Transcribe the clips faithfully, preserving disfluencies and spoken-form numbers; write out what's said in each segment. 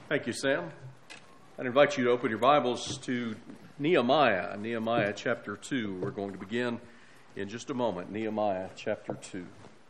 Thank you, Sam. I'd invite you to open your Bibles to Nehemiah, Nehemiah chapter two. We're going to begin in just a moment, Nehemiah chapter two.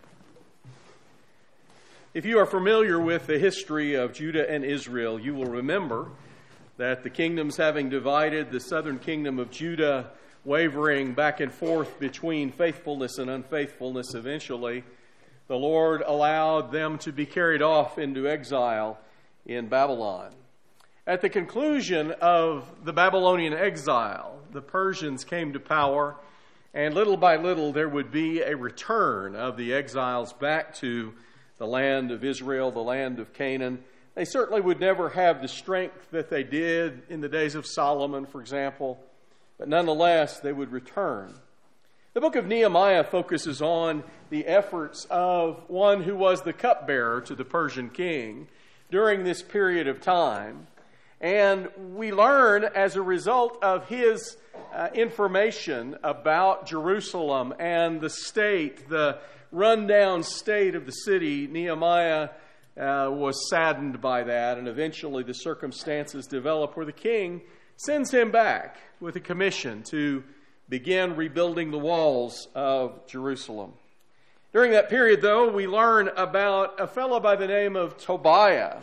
If you are familiar with the history of Judah and Israel, you will remember that the kingdoms having divided, the southern kingdom of Judah wavering back and forth between faithfulness and unfaithfulness, eventually the Lord allowed them to be carried off into exile in Babylon. At the conclusion of the Babylonian exile, the Persians came to power, and little by little there would be a return of the exiles back to the land of Israel, the land of Canaan. They certainly would never have the strength that they did in the days of Solomon, for example, but nonetheless they would return. The book of Nehemiah focuses on the efforts of one who was the cupbearer to the Persian king during this period of time. And we learn as a result of his uh, information about Jerusalem and the state, the rundown state of the city. Nehemiah uh, was saddened by that, and eventually the circumstances develop where the king sends him back with a commission to begin rebuilding the walls of Jerusalem. During that period, though, we learn about a fellow by the name of Tobiah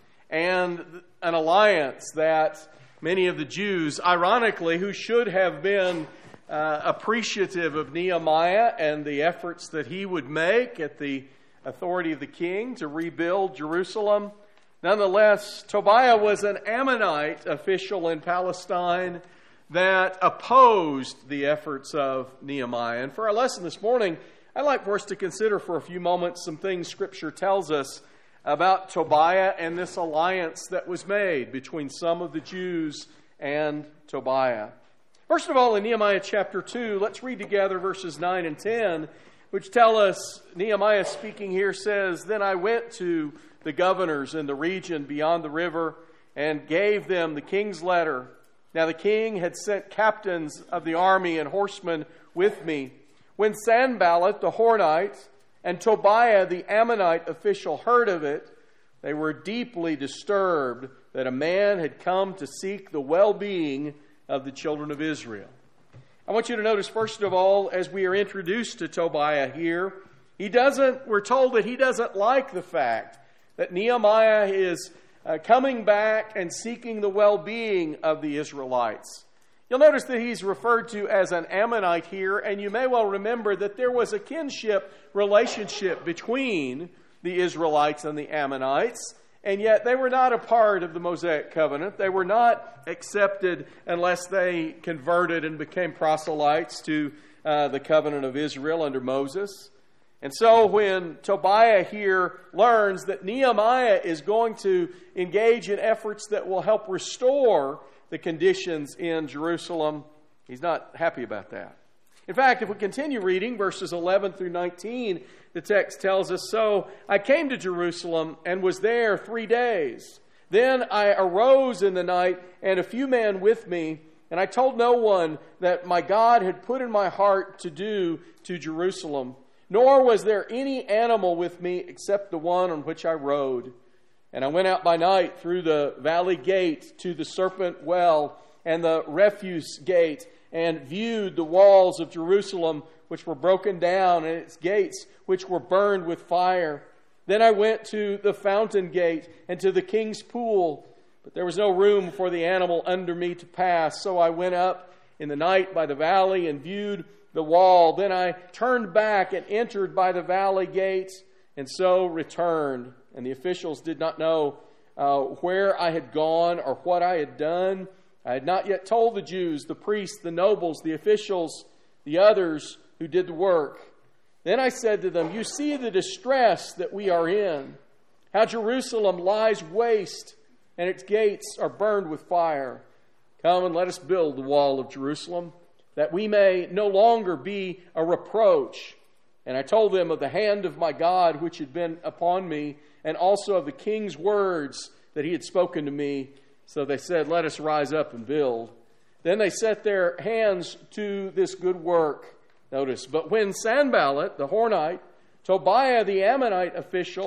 and an alliance that many of the Jews, ironically, who should have been uh, appreciative of Nehemiah and the efforts that he would make at the authority of the king to rebuild Jerusalem. Nonetheless, Tobiah was an Ammonite official in Palestine that opposed the efforts of Nehemiah. And for our lesson this morning, I'd like for us to consider for a few moments some things Scripture tells us about Tobiah and this alliance that was made between some of the Jews and Tobiah. First of all, in Nehemiah chapter two, let's read together verses nine and ten, which tell us, Nehemiah speaking here says, "Then I went to the governors in the region beyond the river and gave them the king's letter. Now the king had sent captains of the army and horsemen with me. When Sanballat the Hornite and Tobiah the Ammonite official heard of it, they were deeply disturbed that a man had come to seek the well-being of the children of Israel." I want you to notice, first of all, as we are introduced to Tobiah here, he doesn't, we're told that he doesn't like the fact that Nehemiah is uh, coming back and seeking the well-being of the Israelites. You'll notice that he's referred to as an Ammonite here, and you may well remember that there was a kinship relationship between the Israelites and the Ammonites, and yet they were not a part of the Mosaic covenant. They were not accepted unless they converted and became proselytes to uh, the covenant of Israel under Moses. And so when Tobiah here learns that Nehemiah is going to engage in efforts that will help restore the conditions in Jerusalem, he's not happy about that. In fact, if we continue reading verses eleven through nineteen, the text tells us, "So I came to Jerusalem and was there three days. Then I arose in the night and a few men with me, and I told no one that my God had put in my heart to do to Jerusalem. Nor was there any animal with me except the one on which I rode. And I went out by night through the valley gate to the serpent well and the refuse gate, and viewed the walls of Jerusalem, which were broken down, and its gates, which were burned with fire. Then I went to the fountain gate and to the king's pool, but there was no room for the animal under me to pass. So I went up in the night by the valley and viewed the wall. Then I turned back and entered by the valley gate, and so returned. And the officials did not know uh, where I had gone or what I had done. I had not yet told the Jews, the priests, the nobles, the officials, the others who did the work. Then I said to them, 'You see the distress that we are in, how Jerusalem lies waste and its gates are burned with fire. Come and let us build the wall of Jerusalem, that we may no longer be a reproach.' And I told them of the hand of my God which had been upon me, and also of the king's words that he had spoken to me. So they said, 'Let us rise up and build.' Then they set their hands to this good work." Notice, "But when Sanballat the Hornite, Tobiah the Ammonite official,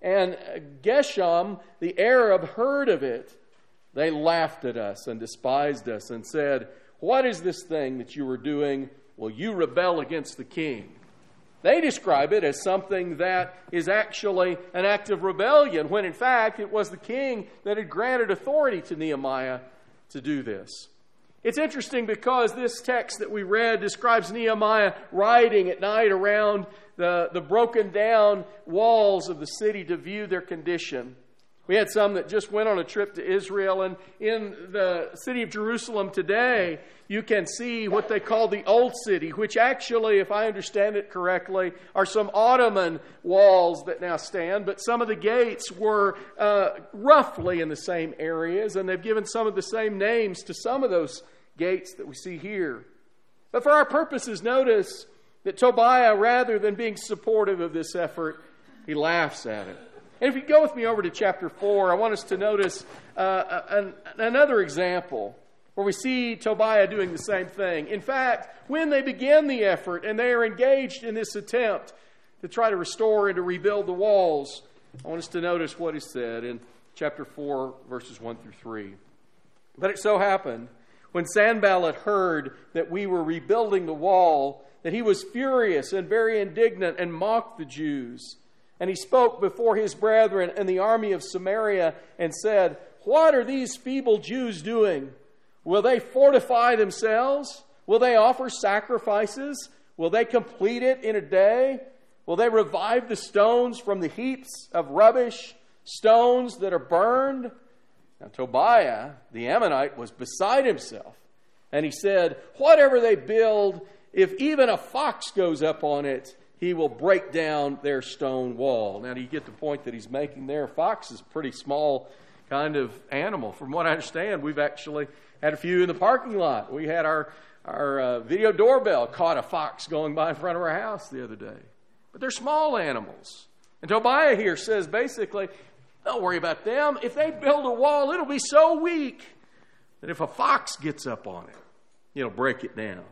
and Geshem, the Arab, heard of it, they laughed at us and despised us and said, "What is this thing that you are doing? Will you rebel against the king?" They describe it as something that is actually an act of rebellion, when in fact it was the king that had granted authority to Nehemiah to do this. It's interesting because this text that we read describes Nehemiah riding at night around the, the broken down walls of the city to view their condition. We had some that just went on a trip to Israel, and in the city of Jerusalem today, you can see what they call the Old City, which actually, if I understand it correctly, are some Ottoman walls that now stand, but some of the gates were uh, roughly in the same areas, and they've given some of the same names to some of those gates that we see here. But for our purposes, notice that Tobiah, rather than being supportive of this effort, he laughs at it. And if you go with me over to chapter four, I want us to notice uh, an, another example where we see Tobiah doing the same thing. In fact, when they begin the effort and they are engaged in this attempt to try to restore and to rebuild the walls, I want us to notice what is said in chapter four, verses one through three. But it so happened, when Sanballat heard that we were rebuilding the wall, that he was furious and very indignant and mocked the Jews. And he spoke before his brethren and the army of Samaria and said, "What are these feeble Jews doing? Will they fortify themselves? Will they offer sacrifices? Will they complete it in a day? Will they revive the stones from the heaps of rubbish, stones that are burned?" Now Tobiah, the Ammonite, was beside himself. And he said, "Whatever they build, if even a fox goes up on it, he will break down their stone wall." Now, do you get the point that he's making there? A fox is a pretty small kind of animal. From what I understand, we've actually had a few in the parking lot. We had our, our uh, video doorbell caught a fox going by in front of our house the other day. But they're small animals. And Tobiah here says basically, don't worry about them. If they build a wall, it'll be so weak that if a fox gets up on it, it'll break it down.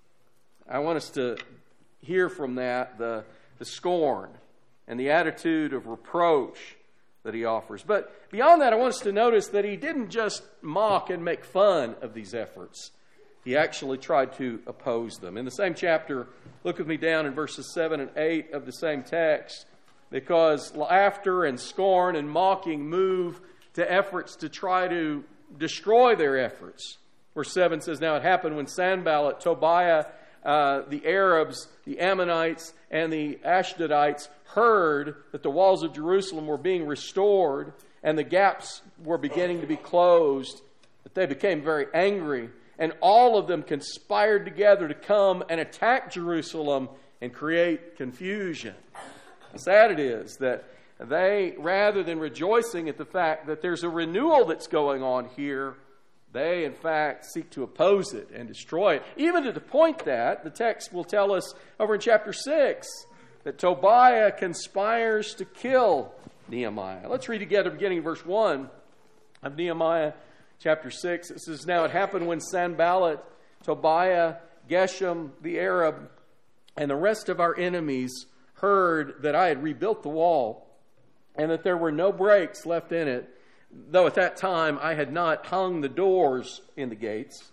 I want us to hear from that the, the scorn and the attitude of reproach that he offers. But beyond that, I want us to notice that he didn't just mock and make fun of these efforts. He actually tried to oppose them. In the same chapter, look with me down in verses seven and eight of the same text, because laughter and scorn and mocking move to efforts to try to destroy their efforts. Verse seven says, "Now it happened when Sanballat, Tobiah, Uh, the Arabs, the Ammonites, and the Ashdodites heard that the walls of Jerusalem were being restored and the gaps were beginning to be closed, that they became very angry, and all of them conspired together to come and attack Jerusalem and create confusion." How sad it is that they, rather than rejoicing at the fact that there's a renewal that's going on here, they, in fact, seek to oppose it and destroy it. Even to the point that the text will tell us over in chapter six that Tobiah conspires to kill Nehemiah. Let's read together beginning in verse one of Nehemiah chapter six. It says, "Now it happened when Sanballat, Tobiah, Geshem the Arab, and the rest of our enemies heard that I had rebuilt the wall and that there were no breaks left in it, though at that time I had not hung the doors in the gates,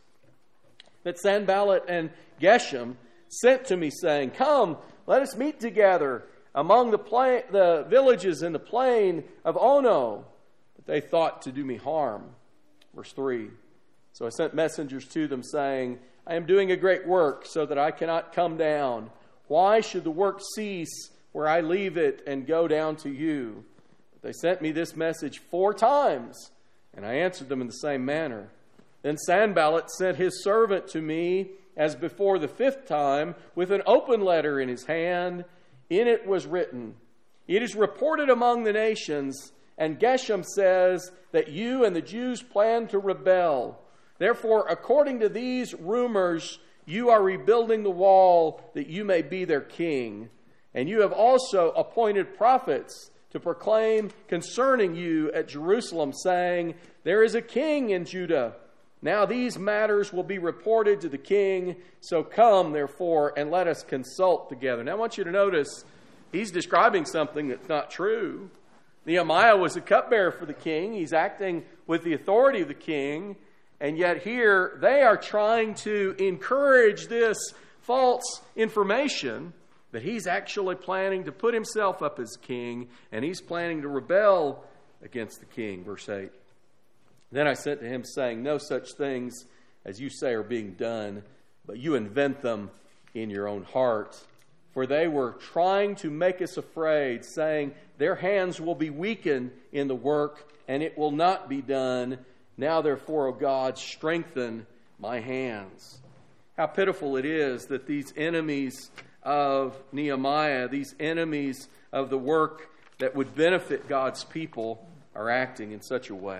that Sanballat and Geshem sent to me, saying, 'Come, let us meet together among the, pla- the villages in the plain of Ono.' But they thought to do me harm." Verse three, "So I sent messengers to them, saying, 'I am doing a great work, so that I cannot come down. Why should the work cease where I leave it and go down to you?' They sent me this message four times, and I answered them in the same manner. Then Sanballat sent his servant to me as before the fifth time, with an open letter in his hand. In it was written, 'It is reported among the nations, and Geshem says that you and the Jews plan to rebel. Therefore, according to these rumors, you are rebuilding the wall that you may be their king. And you have also appointed prophets to proclaim concerning you at Jerusalem, saying, there is a king in Judah. Now these matters will be reported to the king. So come, therefore, and let us consult together.'" Now I want you to notice, he's describing something that's not true. Nehemiah was a cupbearer for the king. He's acting with the authority of the king. And yet here they are trying to encourage this false information that he's actually planning to put himself up as king, and he's planning to rebel against the king. Verse eight. Then I sent to him, saying, no such things as you say are being done, but you invent them in your own heart. For they were trying to make us afraid, saying, their hands will be weakened in the work, and it will not be done. Now therefore, O God, strengthen my hands. How pitiful it is that these enemies of Nehemiah, these enemies of the work that would benefit God's people, are acting in such a way.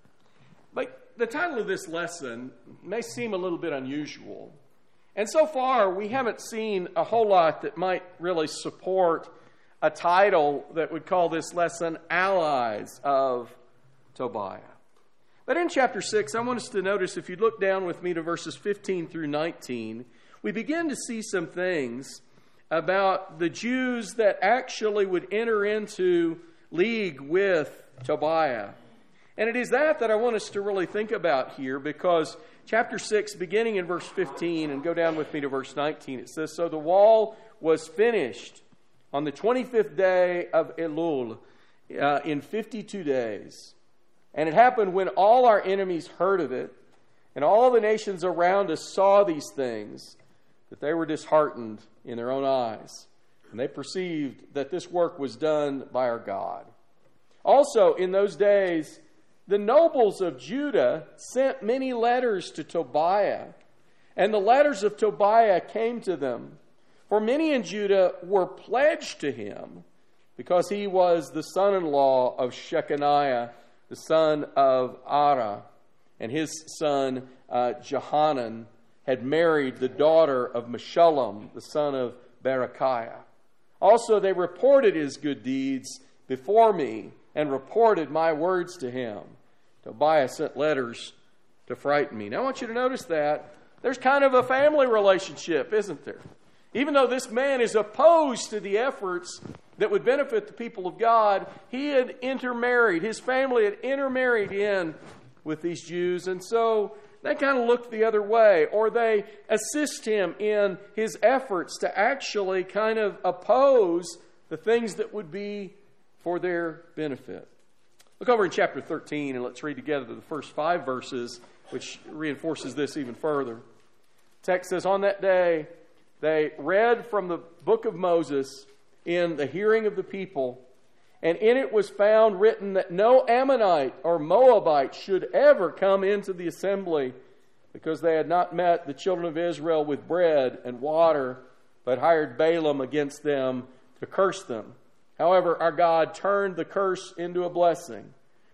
But the title of this lesson may seem a little bit unusual. And so far, we haven't seen a whole lot that might really support a title that would call this lesson Allies of Tobiah. But in chapter six, I want us to notice, if you look down with me to verses fifteen through nineteen, we begin to see some things about the Jews that actually would enter into league with Tobiah. And it is that that I want us to really think about here, because chapter six, beginning in verse fifteen, and go down with me to verse nineteen, it says, so the wall was finished on the twenty-fifth day of Elul uh, in fifty-two days. And it happened when all our enemies heard of it, and all the nations around us saw these things, that they were disheartened in their own eyes. And they perceived that this work was done by our God. Also, in those days, the nobles of Judah sent many letters to Tobiah, and the letters of Tobiah came to them. For many in Judah were pledged to him, because he was the son-in-law of Shechaniah, the son of Ara, and his son uh, Johanan had married the daughter of Meshullam, the son of Berechiah. Also they reported his good deeds before me, and reported my words to him. Tobiah sent letters to frighten me. Now I want you to notice that there's kind of a family relationship, isn't there? Even though this man is opposed to the efforts that would benefit the people of God, he had intermarried. His family had intermarried in with these Jews, and so they kind of look the other way, or they assist him in his efforts to actually kind of oppose the things that would be for their benefit. Look over in chapter thirteen, and let's read together the first five verses, which reinforces this even further. The text says, on that day, they read from the book of Moses in the hearing of the people, and in it was found written that no Ammonite or Moabite should ever come into the assembly, because they had not met the children of Israel with bread and water, but hired Balaam against them to curse them. However, our God turned the curse into a blessing.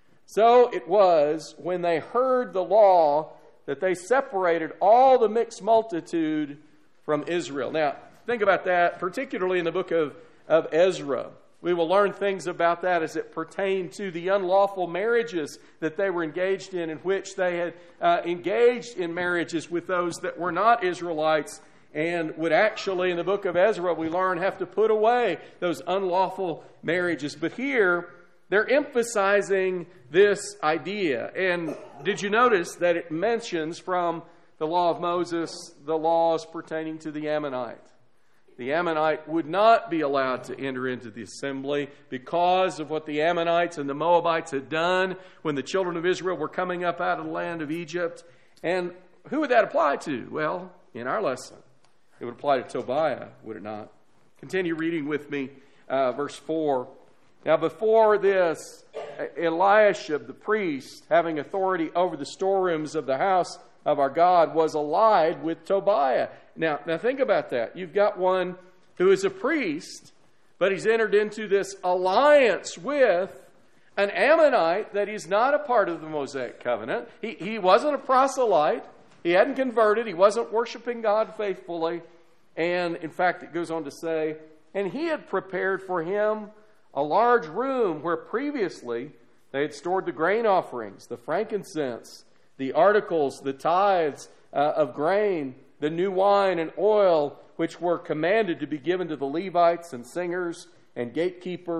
So it was, when they heard the law, that they separated all the mixed multitude from Israel. Now, think about that, particularly in the book of, of Ezra. We will learn things about that as it pertained to the unlawful marriages that they were engaged in, in which they had uh, engaged in marriages with those that were not Israelites, and would actually, in the book of Ezra, we learn, have to put away those unlawful marriages. But here, they're emphasizing this idea. And did you notice that it mentions from the law of Moses the laws pertaining to the Ammonite? The Ammonite would not be allowed to enter into the assembly because of what the Ammonites and the Moabites had done when the children of Israel were coming up out of the land of Egypt. And who would that apply to? Well, in our lesson, it would apply to Tobiah, would it not? Continue reading with me, uh, verse four. Now before this, Eliashib the priest, having authority over the storerooms of the house of our God, was allied with Tobiah. Now, now think about that. You've got one who is a priest, but he's entered into this alliance with an Ammonite that he's not a part of the Mosaic covenant. He, he wasn't a proselyte. He hadn't converted. He wasn't worshiping God faithfully. And in fact, it goes on to say, and he had prepared for him a large room where previously they had stored the grain offerings, the frankincense, the articles, the tithes uh, of grain, the new wine and oil, which were commanded to be given to the Levites and singers and gatekeepers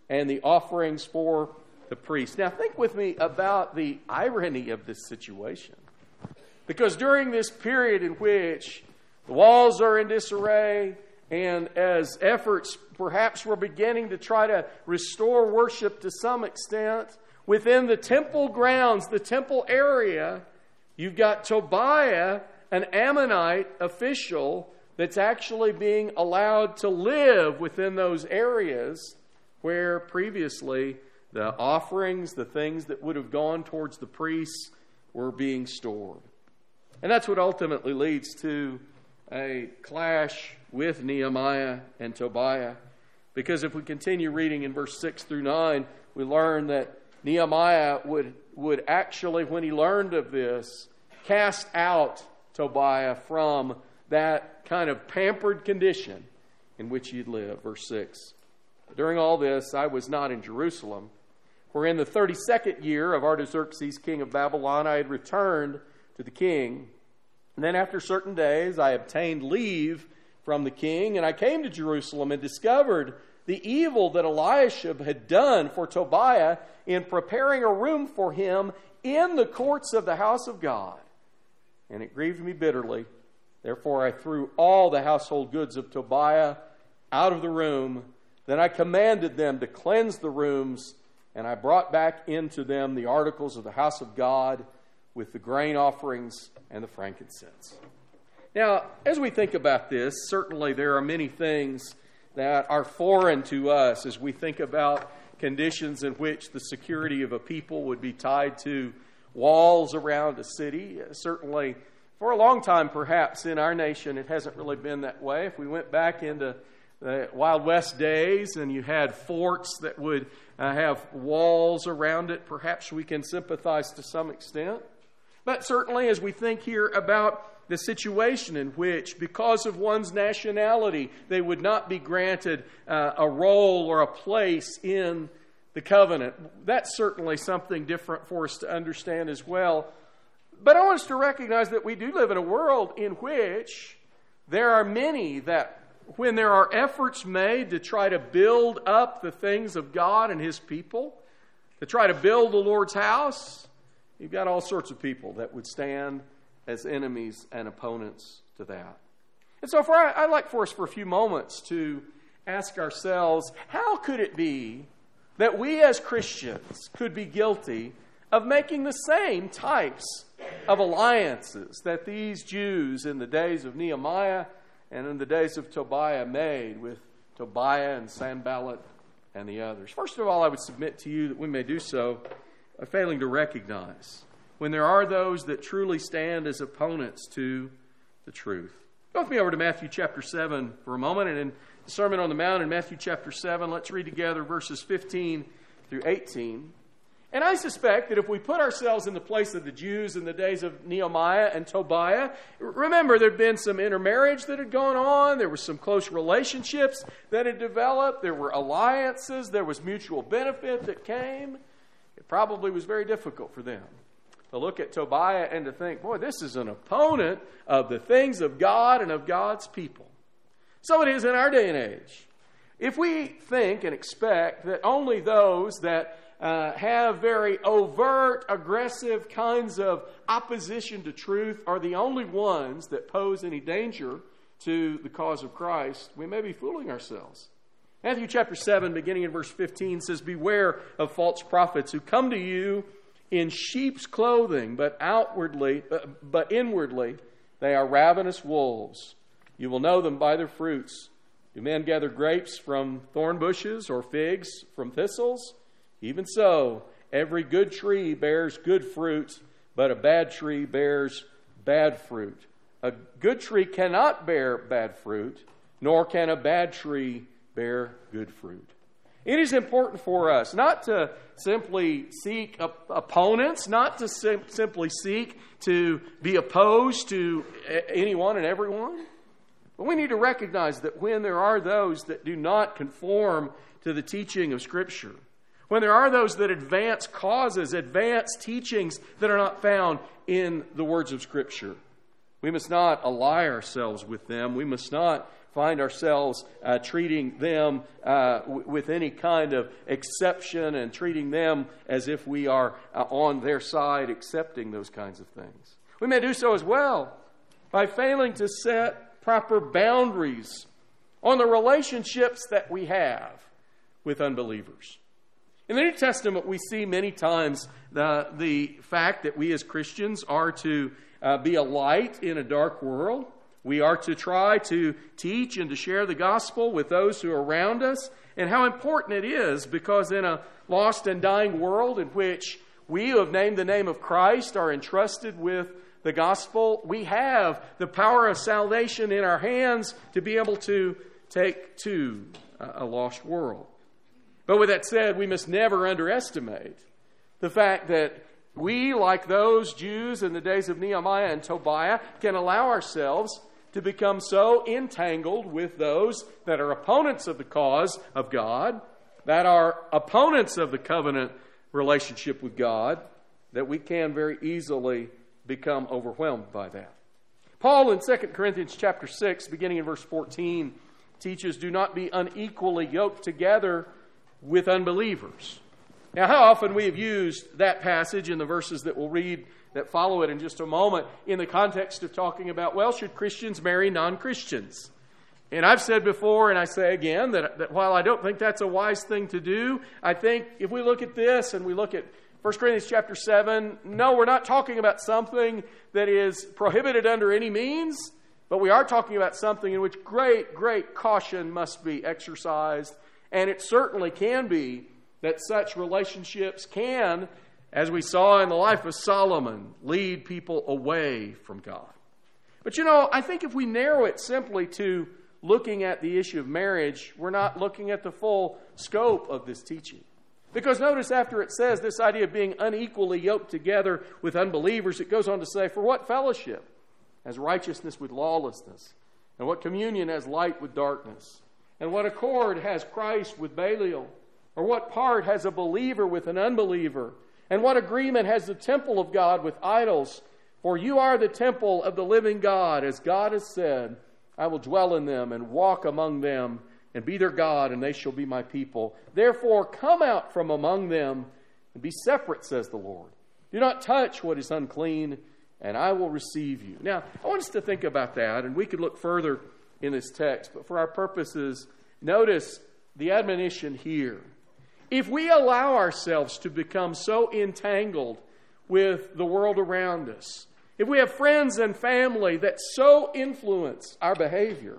and the offerings for the priests. Now think with me about the irony of this situation. Because during this period in which the walls are in disarray, and as efforts perhaps were beginning to try to restore worship to some extent, within the temple grounds, the temple area, you've got Tobiah, an Ammonite official, that's actually being allowed to live within those areas where previously the offerings, the things that would have gone towards the priests, were being stored. And that's what ultimately leads to a clash with Nehemiah and Tobiah. Because if we continue reading in verse six through nine, we learn that Nehemiah would, would actually, when he learned of this, cast out Tobiah from that kind of pampered condition in which he'd lived. Verse six. During all this, I was not in Jerusalem, for in the thirty-second year of Artaxerxes, king of Babylon, I had returned to the king. And then after certain days, I obtained leave from the king, and I came to Jerusalem and discovered the evil that Eliashib had done for Tobiah in preparing a room for him in the courts of the house of God. And it grieved me bitterly. Therefore I threw all the household goods of Tobiah out of the room. Then I commanded them to cleanse the rooms, and I brought back into them the articles of the house of God with the grain offerings and the frankincense. Now, as we think about this, certainly there are many things that are foreign to us as we think about conditions in which the security of a people would be tied to walls around a city. Certainly, for a long time, perhaps, in our nation, it hasn't really been that way. If we went back into the Wild West days and you had forts that would uh, have walls around it, perhaps we can sympathize to some extent. But certainly, as we think here about the situation in which, because of one's nationality, they would not be granted uh, a role or a place in the covenant. That's certainly something different for us to understand as well. But I want us to recognize that we do live in a world in which there are many that, when there are efforts made to try to build up the things of God and His people, to try to build the Lord's house, you've got all sorts of people that would stand as enemies and opponents to that. And so for, I'd like for us for a few moments to ask ourselves, how could it be that we as Christians could be guilty of making the same types of alliances that these Jews in the days of Nehemiah and in the days of Tobiah made with Tobiah and Sanballat and the others? First of all, I would submit to you that we may do so by failing to recognize when there are those that truly stand as opponents to the truth. Go with me over to Matthew chapter seven for a moment, and in the Sermon on the Mount in Matthew chapter seven, let's read together verses fifteen through eighteen. And I suspect that if we put ourselves in the place of the Jews in the days of Nehemiah and Tobiah, remember there had been some intermarriage that had gone on, there were some close relationships that had developed, there were alliances, there was mutual benefit that came. It probably was very difficult for them to look at Tobiah and to think, boy, this is an opponent of the things of God and of God's people. So it is in our day and age. If we think and expect that only those that uh, have very overt, aggressive kinds of opposition to truth are the only ones that pose any danger to the cause of Christ, we may be fooling ourselves. Matthew chapter seven, beginning in verse fifteen, says, "Beware of false prophets who come to you in sheep's clothing, but outwardly, uh, but inwardly they are ravenous wolves. You will know them by their fruits. Do men gather grapes from thorn bushes or figs from thistles? Even so, every good tree bears good fruit, but a bad tree bears bad fruit. A good tree cannot bear bad fruit, nor can a bad tree bear good fruit." It is important for us not to simply seek op- opponents, not to sim- simply seek to be opposed to a- anyone and everyone. But we need to recognize that when there are those that do not conform to the teaching of Scripture, when there are those that advance causes, advance teachings that are not found in the words of Scripture, we must not ally ourselves with them. We must not find ourselves uh, treating them uh, w- with any kind of exception and treating them as if we are uh, on their side, accepting those kinds of things. We may do so as well by failing to set proper boundaries on the relationships that we have with unbelievers. In the New Testament, we see many times the, the fact that we as Christians are to uh, be a light in a dark world. We are to try to teach and to share the gospel with those who are around us, and how important it is, because in a lost and dying world in which we who have named the name of Christ are entrusted with the gospel, we have the power of salvation in our hands to be able to take to a lost world. But with that said, we must never underestimate the fact that we, like those Jews in the days of Nehemiah and Tobiah, can allow ourselves to become so entangled with those that are opponents of the cause of God, that are opponents of the covenant relationship with God, that we can very easily become overwhelmed by that. Paul in Second Corinthians chapter six, beginning in verse fourteen, teaches, "Do not be unequally yoked together with unbelievers." Now, how often we have used that passage in the verses that we'll read that follow it in just a moment in the context of talking about, well, should Christians marry non-Christians? And I've said before, and I say again, that, that while I don't think that's a wise thing to do, I think if we look at this and we look at First Corinthians chapter seven, no, we're not talking about something that is prohibited under any means, but we are talking about something in which great, great caution must be exercised. And it certainly can be that such relationships can, as we saw in the life of Solomon, lead people away from God. But you know, I think if we narrow it simply to looking at the issue of marriage, we're not looking at the full scope of this teaching. Because notice after it says this idea of being unequally yoked together with unbelievers, it goes on to say, "For what fellowship has righteousness with lawlessness? And what communion has light with darkness? And what accord has Christ with Belial? Or what part has a believer with an unbeliever? And what agreement has the temple of God with idols? For you are the temple of the living God, as God has said, I will dwell in them and walk among them and be their God, and they shall be my people. Therefore come out from among them and be separate, says the Lord. Do not touch what is unclean, and I will receive you." Now, I want us to think about that, and we could look further in this text, but for our purposes, notice the admonition here. If we allow ourselves to become so entangled with the world around us, if we have friends and family that so influence our behavior,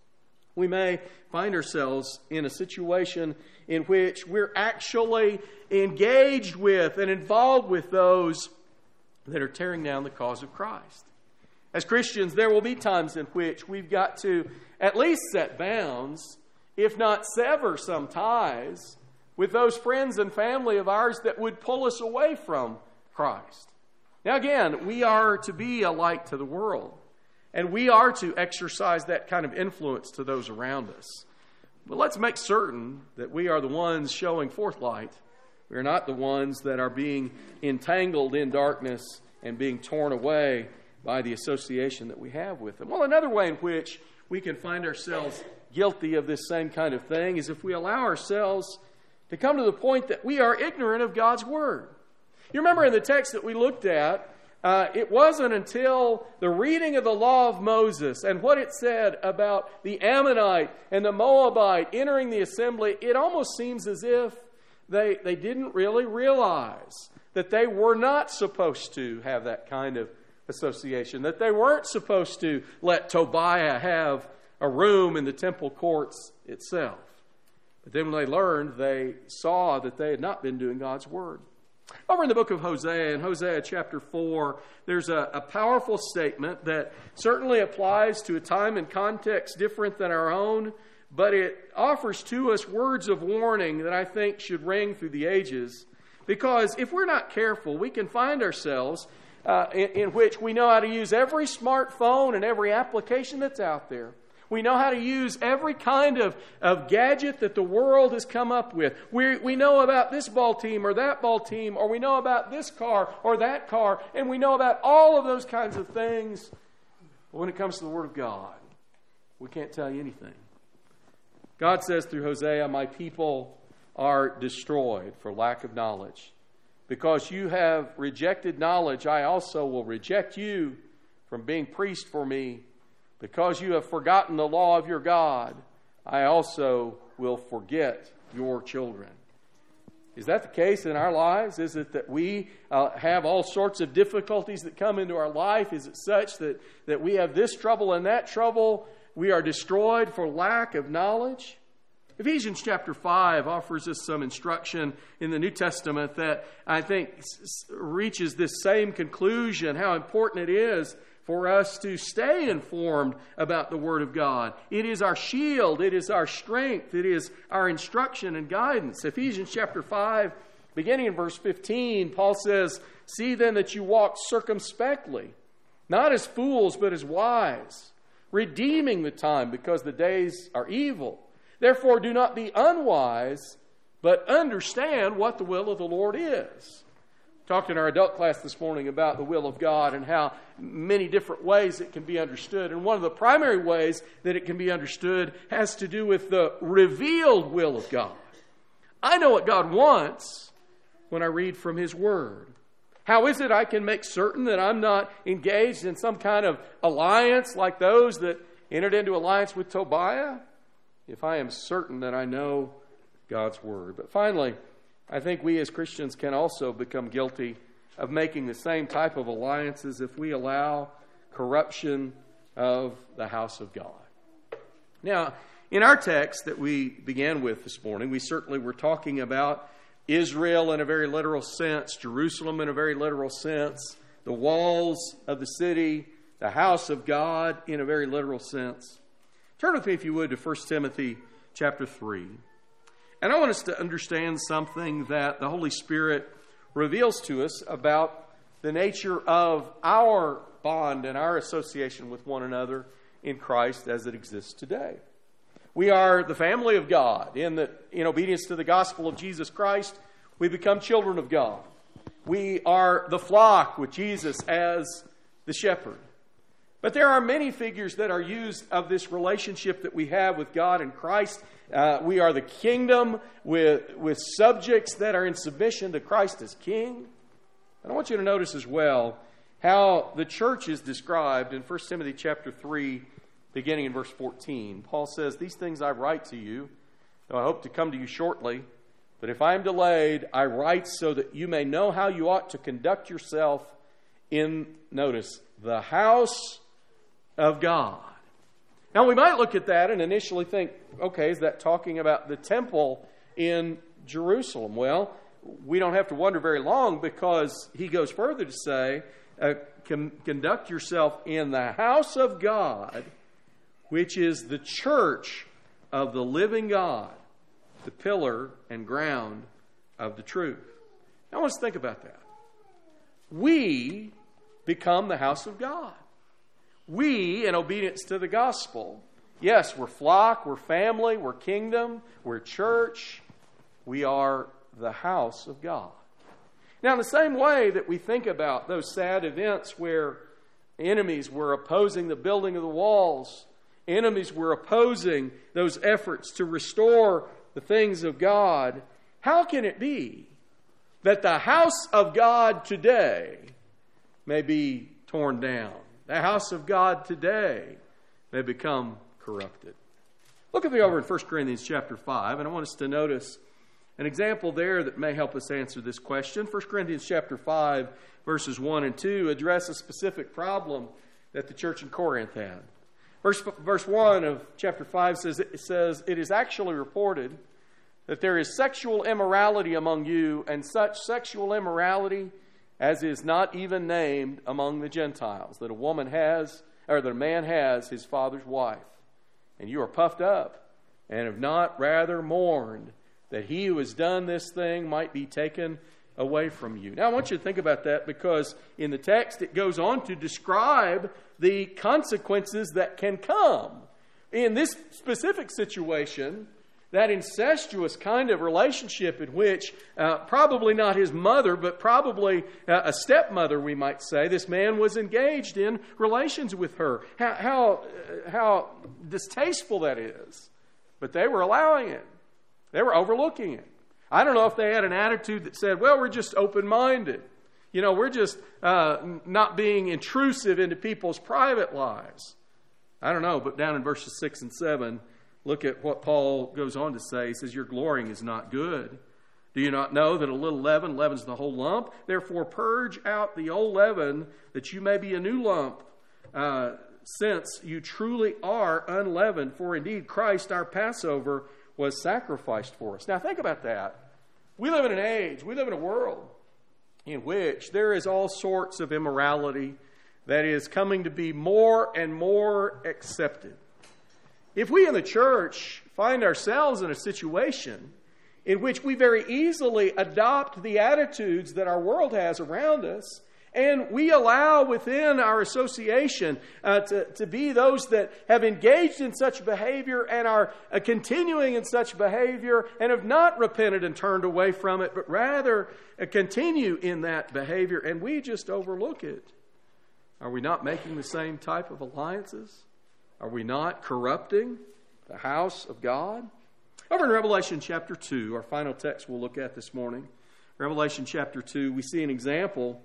we may find ourselves in a situation in which we're actually engaged with and involved with those that are tearing down the cause of Christ. As Christians, there will be times in which we've got to at least set bounds, if not sever some ties, with those friends and family of ours that would pull us away from Christ. Now again, we are to be a light to the world, and we are to exercise that kind of influence to those around us. But let's make certain that we are the ones showing forth light. We are not the ones that are being entangled in darkness and being torn away by the association that we have with them. Well, another way in which we can find ourselves guilty of this same kind of thing is if we allow ourselves to come to the point that we are ignorant of God's Word. You remember in the text that we looked at, uh, it wasn't until the reading of the law of Moses and what it said about the Ammonite and the Moabite entering the assembly, it almost seems as if they, they didn't really realize that they were not supposed to have that kind of association, that they weren't supposed to let Tobiah have a room in the temple courts itself. But then when they learned, they saw that they had not been doing God's Word. Over in the book of Hosea, in Hosea chapter four, there's a, a powerful statement that certainly applies to a time and context different than our own, but it offers to us words of warning that I think should ring through the ages. Because if we're not careful, we can find ourselves uh, in, in which we know how to use every smartphone and every application that's out there. We know how to use every kind of, of gadget that the world has come up with. We, we know about this ball team or that ball team, or we know about this car or that car, and we know about all of those kinds of things. But when it comes to the Word of God, We can't tell you anything. God says through Hosea, my people are destroyed for lack of knowledge. Because you have rejected knowledge, I also will reject you from being priest for me. Because you have forgotten the law of your God, I also will forget your children. Is that the case in our lives? Is it that we uh, have all sorts of difficulties that come into our life? Is it such that, that we have this trouble and that trouble? We are destroyed for lack of knowledge? Ephesians chapter five offers us some instruction in the New Testament that I think reaches this same conclusion, how important it is for us to stay informed about the Word of God. It is our shield. It is our strength. It is our instruction and guidance. Ephesians chapter five, beginning in verse fifteen, Paul says, see then that you walk circumspectly, not as fools, but as wise, redeeming the time because the days are evil. Therefore do not be unwise, but understand what the will of the Lord is. Talked in our adult class this morning about the will of God and how many different ways it can be understood. And one of the primary ways that it can be understood has to do with the revealed will of God. I know what God wants when I read from His Word. How is it I can make certain that I'm not engaged in some kind of alliance like those that entered into alliance with Tobiah? If I am certain that I know God's Word. But finally, I think we as Christians can also become guilty of making the same type of alliances if we allow corruption of the house of God. Now, in our text that we began with this morning, we certainly were talking about Israel in a very literal sense, Jerusalem in a very literal sense, the walls of the city, the house of God in a very literal sense. Turn with me, if you would, to First Timothy chapter three. And I want us to understand something that the Holy Spirit reveals to us about the nature of our bond and our association with one another in Christ as it exists today. We are the family of God. In, the, in obedience to the gospel of Jesus Christ, we become children of God. We are the flock with Jesus as the shepherd. But there are many figures that are used of this relationship that we have with God and Christ. Uh, we are the kingdom with, with subjects that are in submission to Christ as king. And I want you to notice as well how the church is described in First Timothy chapter three, beginning in verse fourteen. Paul says, these things I write to you, though I hope to come to you shortly. But if I am delayed, I write so that you may know how you ought to conduct yourself in, notice, the house of God. Now we might look at that and initially think, okay, is that talking about the temple in Jerusalem? Well, we don't have to wonder very long, because he goes further to say, uh, con- conduct yourself in the house of God, which is the church of the living God, the pillar and ground of the truth. Now let's think about that. We become the house of God. We, in obedience to the gospel, yes, we're flock, we're family, we're kingdom, we're church. We are the house of God. Now, in the same way that we think about those sad events where enemies were opposing the building of the walls, enemies were opposing those efforts to restore the things of God, how can it be that the house of God today may be torn down? The house of God today may become corrupted. Look at me over in First Corinthians chapter five, and I want us to notice an example there that may help us answer this question. First Corinthians chapter five, verses one and two address a specific problem that the church in Corinth had. Verse, verse one of chapter five says, it says, it is actually reported that there is sexual immorality among you, and such sexual immorality as is not even named among the Gentiles, that a woman has, or that a man has his father's wife. And you are puffed up, and have not rather mourned that he who has done this thing might be taken away from you. Now I want you to think about that, because in the text it goes on to describe the consequences that can come. In this specific situation, that incestuous kind of relationship in which uh, probably not his mother, but probably uh, a stepmother, we might say, this man was engaged in relations with her. How, how, uh, how distasteful that is. But they were allowing it. They were overlooking it. I don't know if they had an attitude that said, well, we're just open-minded. You know, we're just uh, not being intrusive into people's private lives. I don't know, but down in verses six and seven, look at what Paul goes on to say. He says, your glorying is not good. Do you not know that a little leaven leavens the whole lump? Therefore purge out the old leaven, that you may be a new lump, uh, since you truly are unleavened. For indeed Christ, our Passover, was sacrificed for us. Now think about that. We live in an age, we live in a world in which there is all sorts of immorality that is coming to be more and more accepted. If we in the church find ourselves in a situation in which we very easily adopt the attitudes that our world has around us, and we allow within our association uh, to, to be those that have engaged in such behavior and are uh, continuing in such behavior and have not repented and turned away from it, but rather uh, continue in that behavior, and we just overlook it. Are we not making the same type of alliances? Are we not corrupting the house of God? Over in Revelation chapter two, our final text we'll look at this morning, Revelation chapter two, we see an example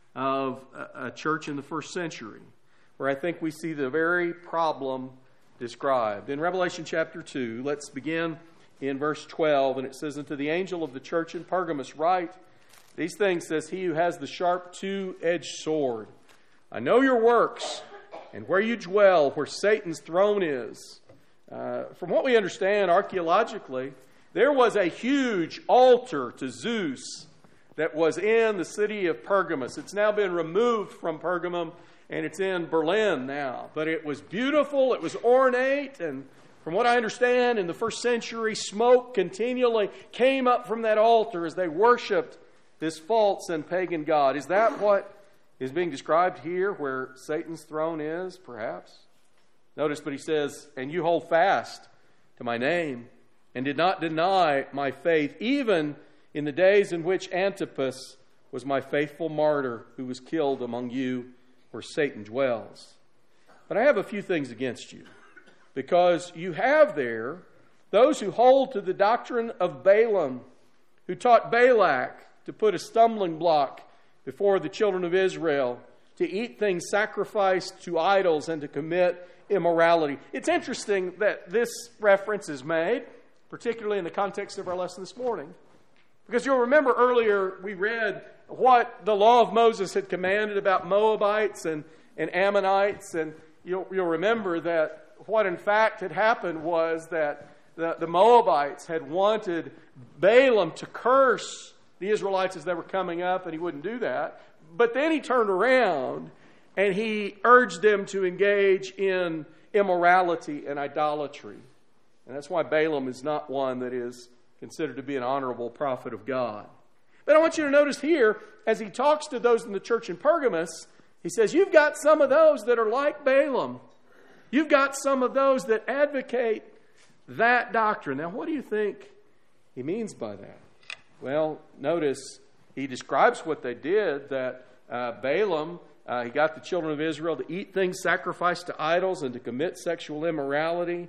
of a church in the first century, where I think we see the very problem described. In Revelation chapter two, let's begin in verse twelve, and it says, "Unto the angel of the church in Pergamos write, these things says he who has the sharp two-edged sword. I know your works, and where you dwell, where Satan's throne is." Uh, from what we understand archaeologically, there was a huge altar to Zeus that was in the city of Pergamos. It's now been removed from Pergamum, and it's in Berlin now. But it was beautiful, it was ornate, and from what I understand, in the first century, smoke continually came up from that altar as they worshipped this false and pagan god. Is that what is being described here, where Satan's throne is, perhaps? Notice, but he says, "And you hold fast to my name, and did not deny my faith, even in the days in which Antipas was my faithful martyr, who was killed among you where Satan dwells." But I have a few things against you, because you have there those who hold to the doctrine of Balaam, who taught Balak to put a stumbling block before the children of Israel, to eat things sacrificed to idols and to commit immorality. It's interesting that this reference is made, particularly in the context of our lesson this morning. Because you'll remember earlier we read what the law of Moses had commanded about Moabites and, and Ammonites. And you'll, you'll remember that what in fact had happened was that the, the Moabites had wanted Balaam to curse the Israelites as they were coming up, and he wouldn't do that. But then he turned around and he urged them to engage in immorality and idolatry. And that's why Balaam is not one that is considered to be an honorable prophet of God. But I want you to notice here, as he talks to those in the church in Pergamos, he says, you've got some of those that are like Balaam. You've got some of those that advocate that doctrine. Now, what do you think he means by that? Well, notice he describes what they did, that uh, Balaam, uh, he got the children of Israel to eat things sacrificed to idols and to commit sexual immorality.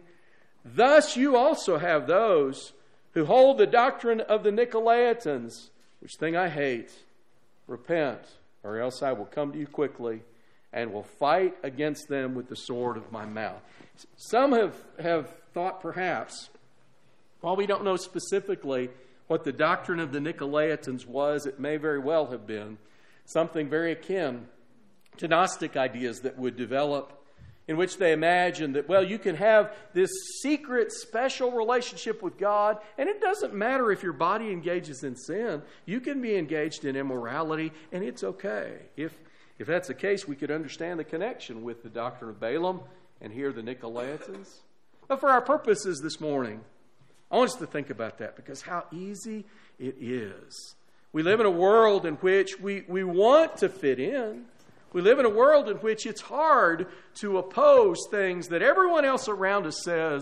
Thus you also have those who hold the doctrine of the Nicolaitans, which thing I hate. Repent, or else I will come to you quickly and will fight against them with the sword of my mouth. Some have, have thought perhaps, while we don't know specifically what the doctrine of the Nicolaitans was, it may very well have been something very akin to Gnostic ideas that would develop, in which they imagined that, well, you can have this secret, special relationship with God, and it doesn't matter if your body engages in sin. You can be engaged in immorality, and it's okay. If, if that's the case, we could understand the connection with the doctrine of Balaam and here the Nicolaitans. But for our purposes this morning, I want us to think about that, because how easy it is. We live in a world in which we, we want to fit in. We live in a world in which it's hard to oppose things that everyone else around us says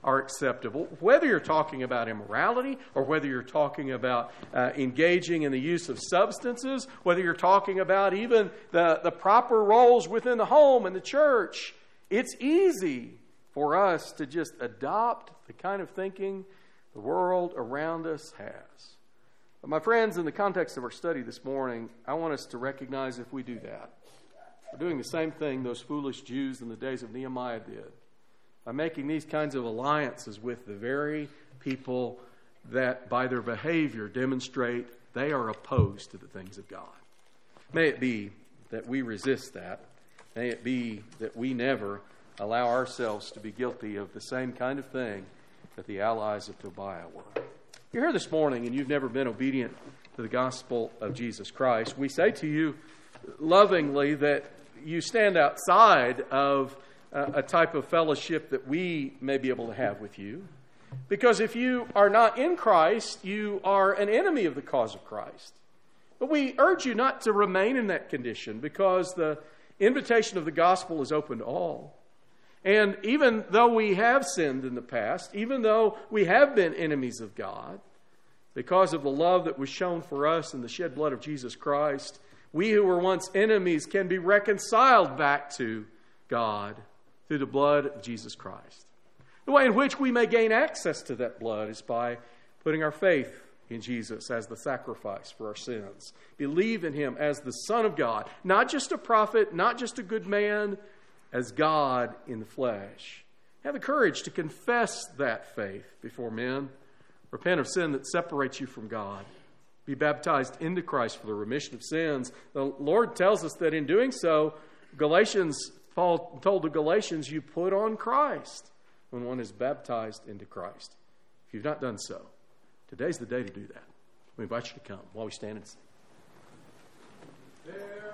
are acceptable, whether you're talking about immorality or whether you're talking about uh, engaging in the use of substances, whether you're talking about even the, the proper roles within the home and the church. It's easy for us to just adopt the kind of thinking the world around us has. But my friends, in the context of our study this morning, I want us to recognize if we do that, we're doing the same thing those foolish Jews in the days of Nehemiah did, by making these kinds of alliances with the very people that by their behavior demonstrate they are opposed to the things of God. May it be that we resist that. May it be that we never allow ourselves to be guilty of the same kind of thing that the allies of Tobiah were. You're here this morning and you've never been obedient to the gospel of Jesus Christ. We say to you lovingly that you stand outside of uh, a type of fellowship that we may be able to have with you. Because if you are not in Christ, you are an enemy of the cause of Christ. But we urge you not to remain in that condition, because the invitation of the gospel is open to all. And even though we have sinned in the past, even though we have been enemies of God, because of the love that was shown for us in the shed blood of Jesus Christ, we who were once enemies can be reconciled back to God through the blood of Jesus Christ. The way in which we may gain access to that blood is by putting our faith in Jesus as the sacrifice for our sins. Believe in Him as the Son of God, not just a prophet, not just a good man, as God in the flesh. Have the courage to confess that faith before men. Repent of sin that separates you from God. Be baptized into Christ for the remission of sins. The Lord tells us that in doing so, Galatians, Paul told the Galatians, you put on Christ when one is baptized into Christ. If you've not done so, today's the day to do that. We invite you to come while we stand and sing. There